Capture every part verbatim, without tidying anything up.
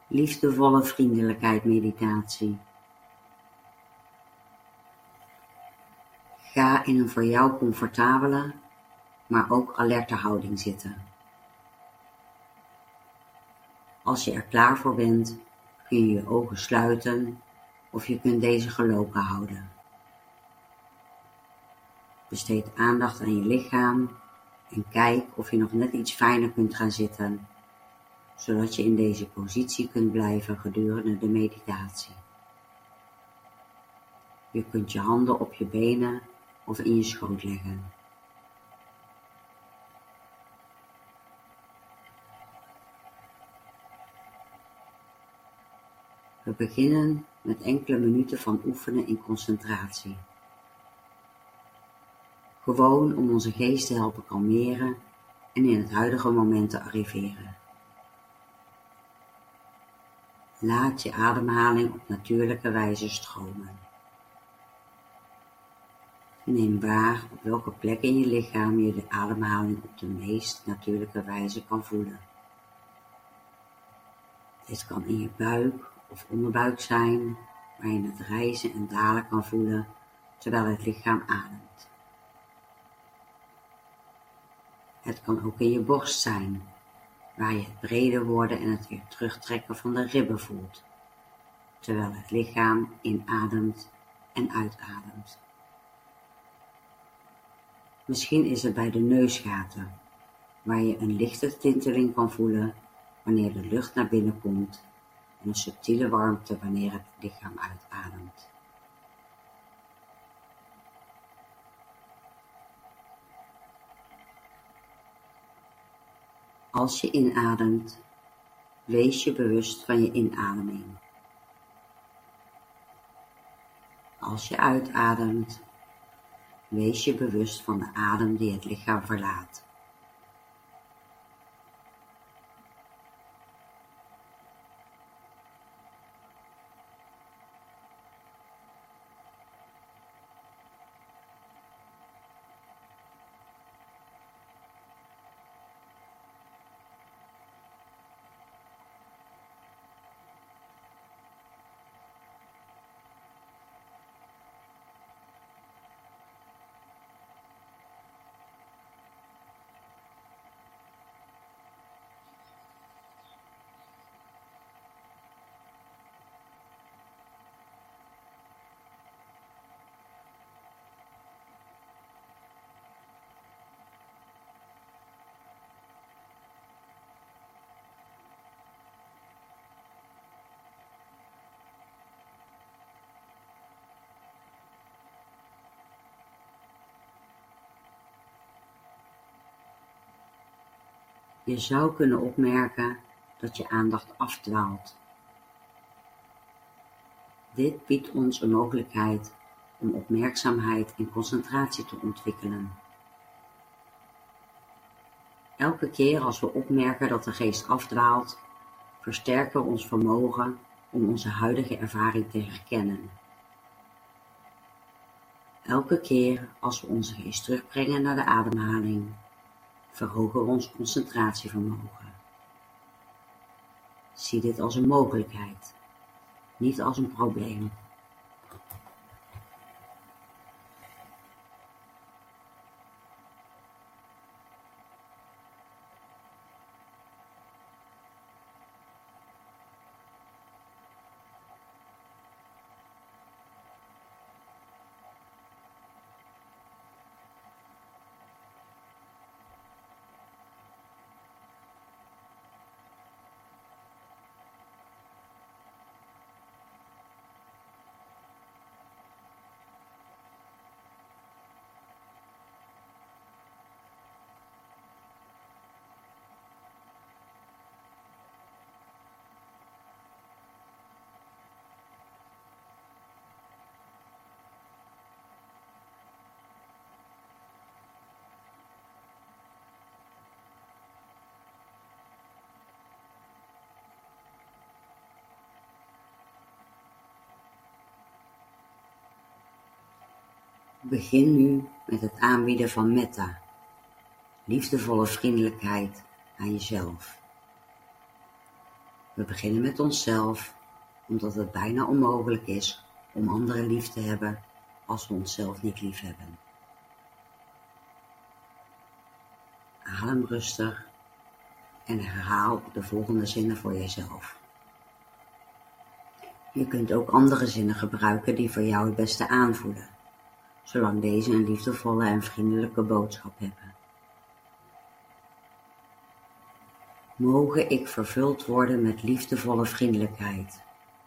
Liefdevolle vriendelijkheid meditatie. Ga in een voor jou comfortabele, maar ook alerte houding zitten. Als je er klaar voor bent, kun je je ogen sluiten of je kunt deze geloken houden. Besteed aandacht aan je lichaam en kijk of je nog net iets fijner kunt gaan zitten, zodat je in deze positie kunt blijven gedurende de meditatie. Je kunt je handen op je benen of in je schoot leggen. We beginnen met enkele minuten van oefenen in concentratie. Gewoon om onze geest te helpen kalmeren en in het huidige moment te arriveren. Laat je ademhaling op natuurlijke wijze stromen. Neem waar op welke plek in je lichaam je de ademhaling op de meest natuurlijke wijze kan voelen. Dit kan in je buik of onderbuik zijn, waar je het rijzen en dalen kan voelen terwijl het lichaam ademt. Het kan ook in je borst zijn, waar je het breder worden en het weer terugtrekken van de ribben voelt, terwijl het lichaam inademt en uitademt. Misschien is het bij de neusgaten, waar je een lichte tinteling kan voelen wanneer de lucht naar binnen komt en een subtiele warmte wanneer het lichaam uitademt. Als je inademt, wees je bewust van je inademing. Als je uitademt, wees je bewust van de adem die het lichaam verlaat. Je zou kunnen opmerken dat je aandacht afdwaalt. Dit biedt ons een mogelijkheid om opmerkzaamheid en concentratie te ontwikkelen. Elke keer als we opmerken dat de geest afdwaalt, versterken we ons vermogen om onze huidige ervaring te herkennen. Elke keer als we onze geest terugbrengen naar de ademhaling, verhogen we ons concentratievermogen. Zie dit als een mogelijkheid, niet als een probleem. Begin nu met het aanbieden van metta, liefdevolle vriendelijkheid aan jezelf. We beginnen met onszelf, omdat het bijna onmogelijk is om anderen lief te hebben als we onszelf niet lief hebben. Adem rustig en herhaal de volgende zinnen voor jezelf. Je kunt ook andere zinnen gebruiken die voor jou het beste aanvoelen, zolang deze een liefdevolle en vriendelijke boodschap hebben. Mogen ik vervuld worden met liefdevolle vriendelijkheid.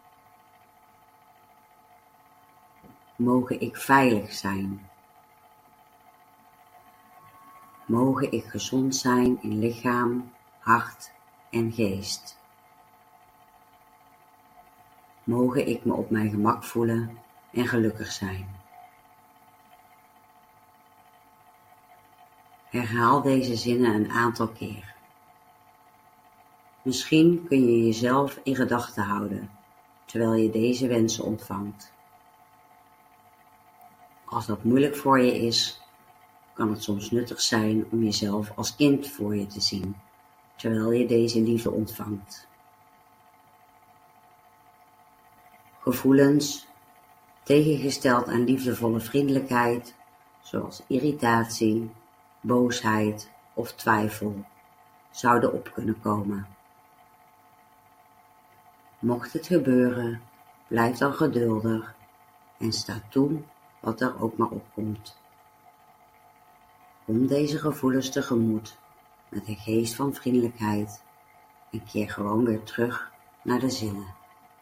Mogen ik veilig zijn. Mogen ik gezond zijn in lichaam, hart en geest. Mogen ik me op mijn gemak voelen en gelukkig zijn. Herhaal deze zinnen een aantal keer. Misschien kun je jezelf in gedachten houden, terwijl je deze wensen ontvangt. Als dat moeilijk voor je is, kan het soms nuttig zijn om jezelf als kind voor je te zien, terwijl je deze liefde ontvangt. Gevoelens, tegengesteld aan liefdevolle vriendelijkheid, zoals irritatie, boosheid of twijfel, zouden op kunnen komen. Mocht het gebeuren, blijf dan geduldig en sta toe wat er ook maar opkomt. Kom deze gevoelens tegemoet met een geest van vriendelijkheid en keer gewoon weer terug naar de zinnen.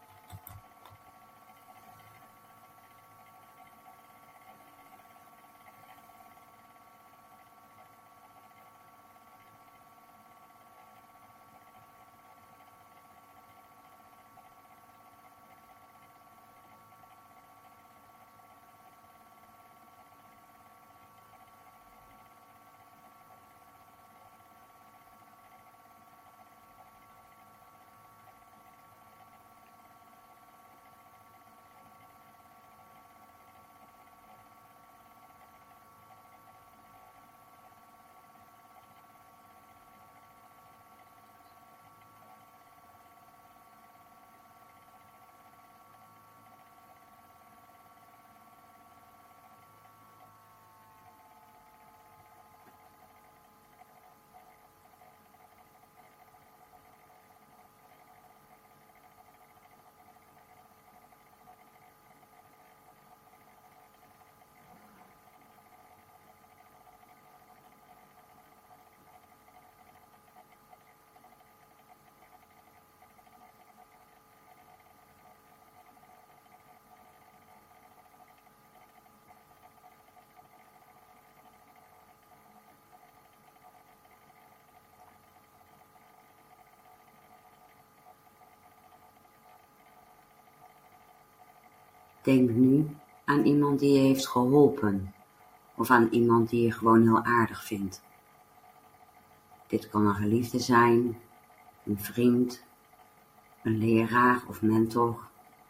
Denk nu aan iemand die je heeft geholpen of aan iemand die je gewoon heel aardig vindt. Dit kan een geliefde zijn, een vriend, een leraar of mentor.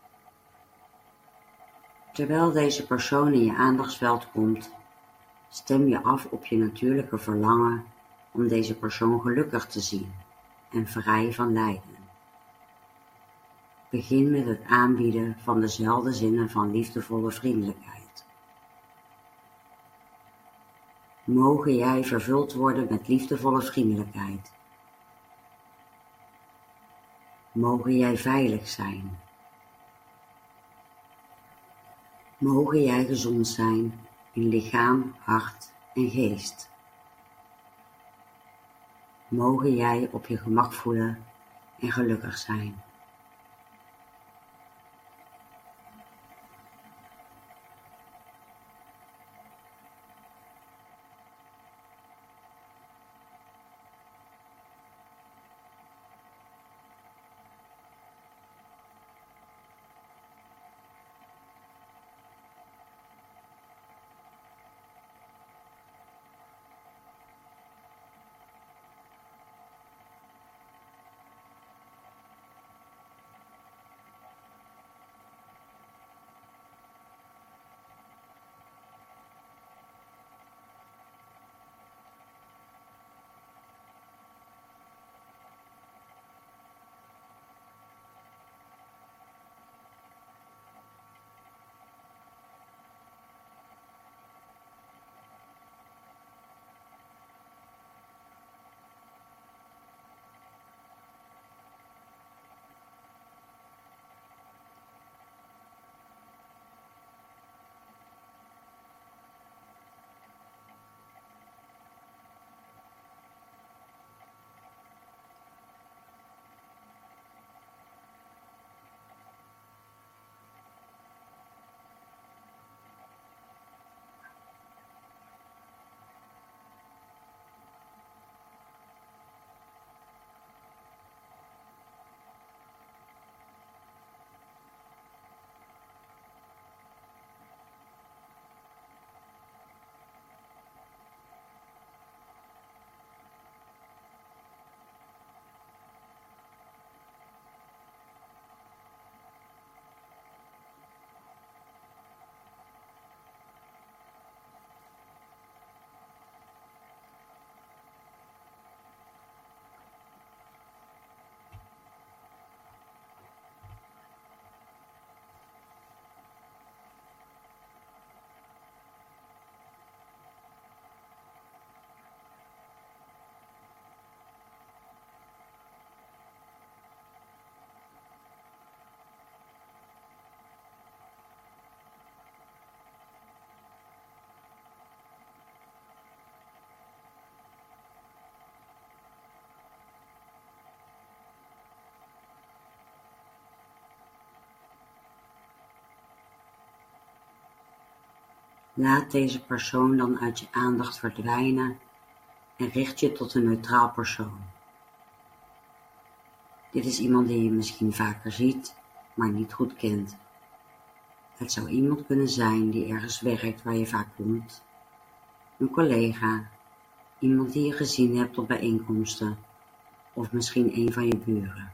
Terwijl deze persoon in je aandachtsveld komt, stem je af op je natuurlijke verlangen om deze persoon gelukkig te zien en vrij van lijden. Begin met het aanbieden van dezelfde zinnen van liefdevolle vriendelijkheid. Mogen jij vervuld worden met liefdevolle vriendelijkheid. Mogen jij veilig zijn. Mogen jij gezond zijn in lichaam, hart en geest. Mogen jij op je gemak voelen en gelukkig zijn. Laat deze persoon dan uit je aandacht verdwijnen en richt je tot een neutraal persoon. Dit is iemand die je misschien vaker ziet, maar niet goed kent. Het zou iemand kunnen zijn die ergens werkt waar je vaak komt, een collega, iemand die je gezien hebt op bijeenkomsten of misschien een van je buren.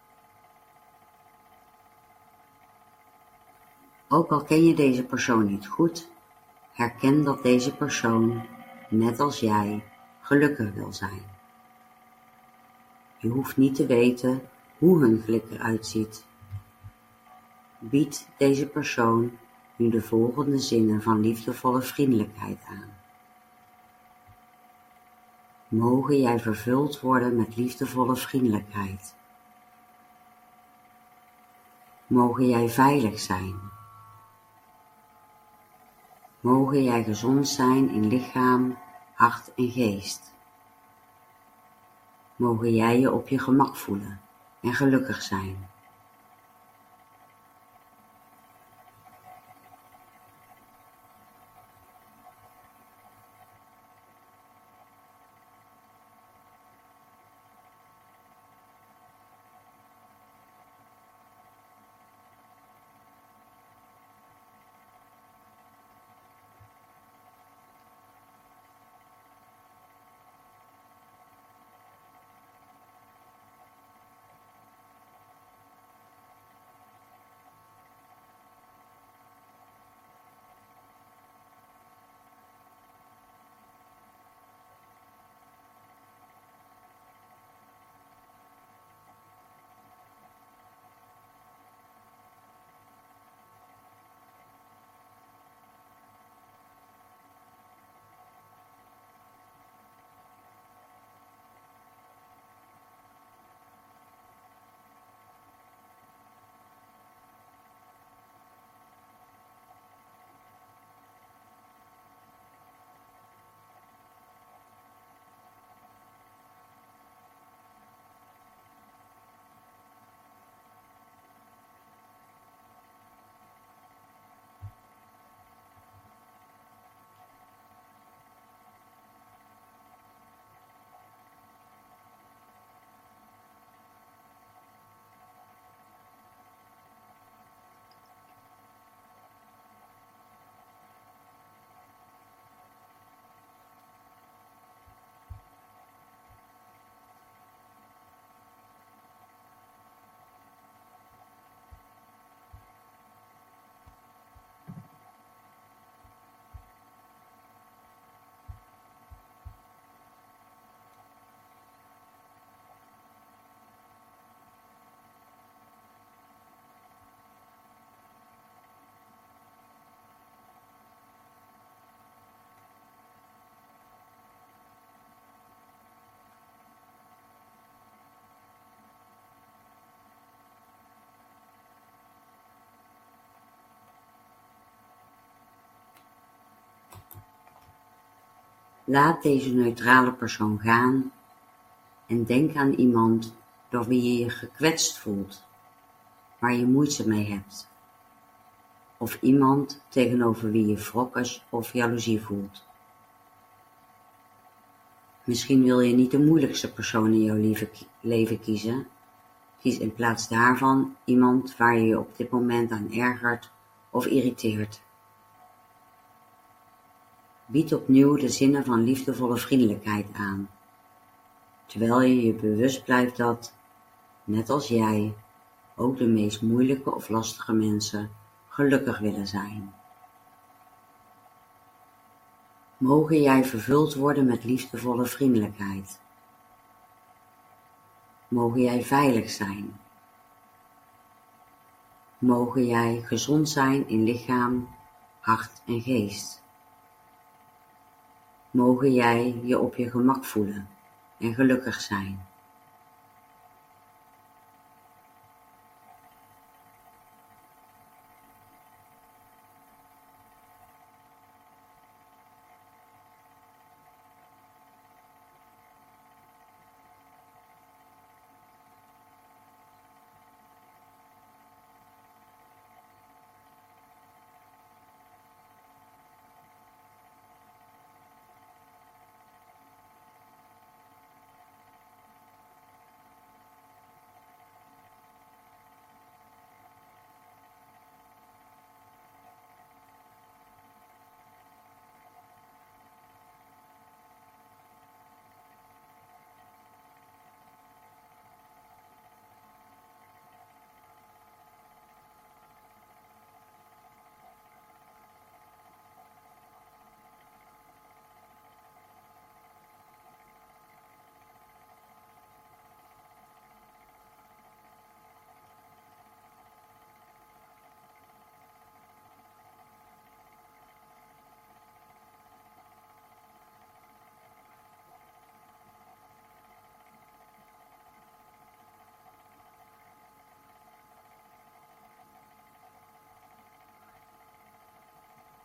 Ook al ken je deze persoon niet goed, herken dat deze persoon, net als jij, gelukkig wil zijn. Je hoeft niet te weten hoe hun geluk eruit ziet. Bied deze persoon nu de volgende zinnen van liefdevolle vriendelijkheid aan. Mogen jij vervuld worden met liefdevolle vriendelijkheid. Mogen jij veilig zijn. Mogen jij gezond zijn in lichaam, hart en geest. Mogen jij je op je gemak voelen en gelukkig zijn. Laat deze neutrale persoon gaan en denk aan iemand door wie je je gekwetst voelt, waar je moeite mee hebt. Of iemand tegenover wie je wrokkig of jaloezie voelt. Misschien wil je niet de moeilijkste persoon in jouw leven kiezen. Kies in plaats daarvan iemand waar je je op dit moment aan ergert of irriteert. Bied opnieuw de zinnen van liefdevolle vriendelijkheid aan, terwijl je je bewust blijft dat, net als jij, ook de meest moeilijke of lastige mensen gelukkig willen zijn. Mogen jij vervuld worden met liefdevolle vriendelijkheid. Mogen jij veilig zijn. Mogen jij gezond zijn in lichaam, hart en geest. Mogen jij je op je gemak voelen en gelukkig zijn.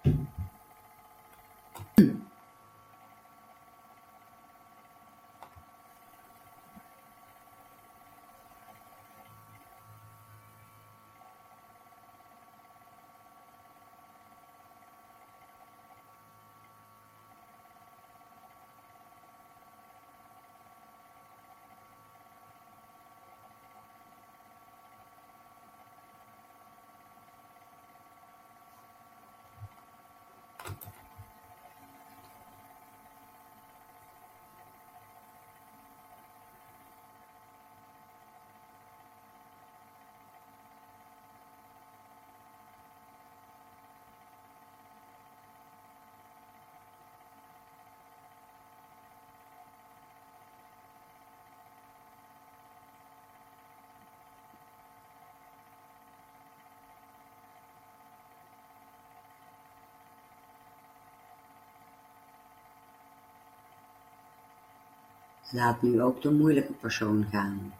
Laat nu ook de moeilijke persoon gaan.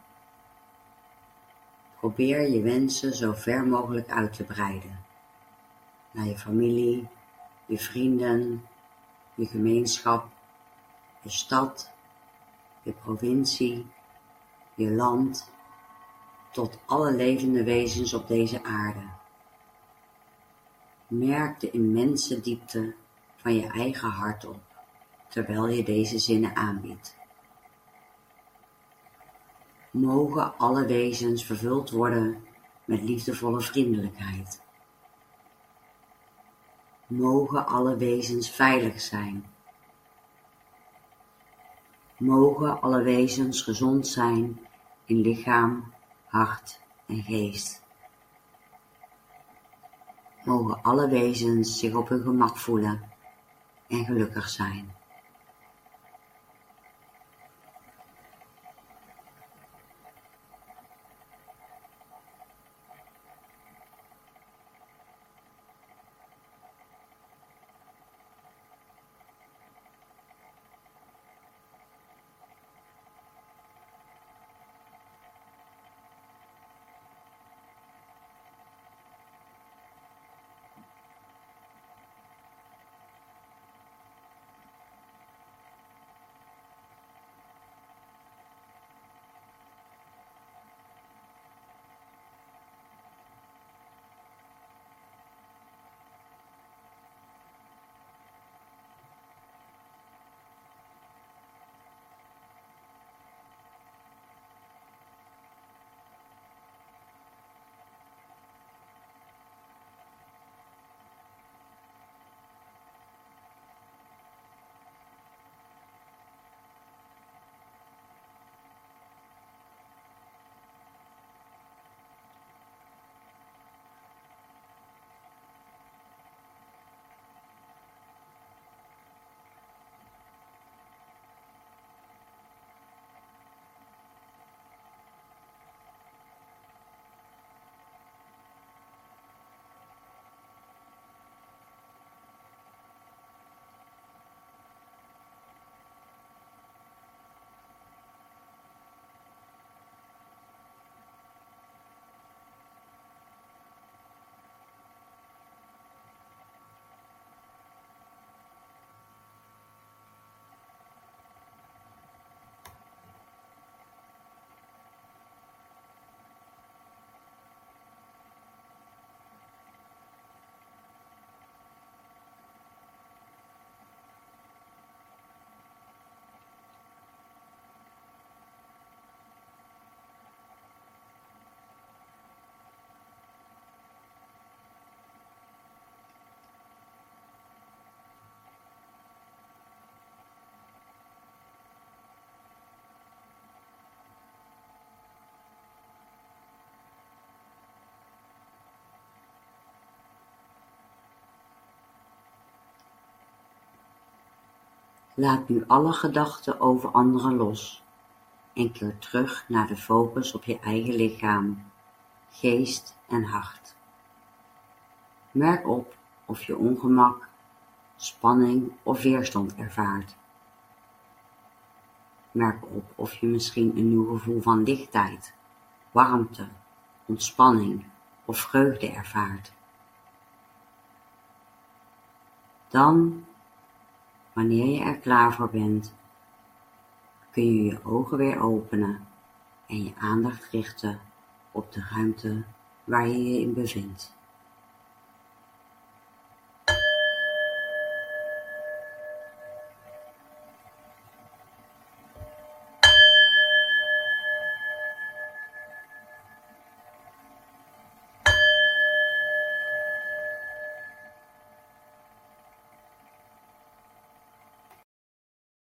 Probeer je wensen zo ver mogelijk uit te breiden. Naar je familie, je vrienden, je gemeenschap, je stad, je provincie, je land, tot alle levende wezens op deze aarde. Merk de immense diepte van je eigen hart op, terwijl je deze zinnen aanbiedt. Mogen alle wezens vervuld worden met liefdevolle vriendelijkheid. Mogen alle wezens veilig zijn. Mogen alle wezens gezond zijn in lichaam, hart en geest. Mogen alle wezens zich op hun gemak voelen en gelukkig zijn. Laat nu alle gedachten over anderen los en keer terug naar de focus op je eigen lichaam, geest en hart. Merk op of je ongemak, spanning of weerstand ervaart. Merk op of je misschien een nieuw gevoel van lichtheid, warmte, ontspanning of vreugde ervaart. Dan, wanneer je er klaar voor bent, kun je je ogen weer openen en je aandacht richten op de ruimte waar je je in bevindt.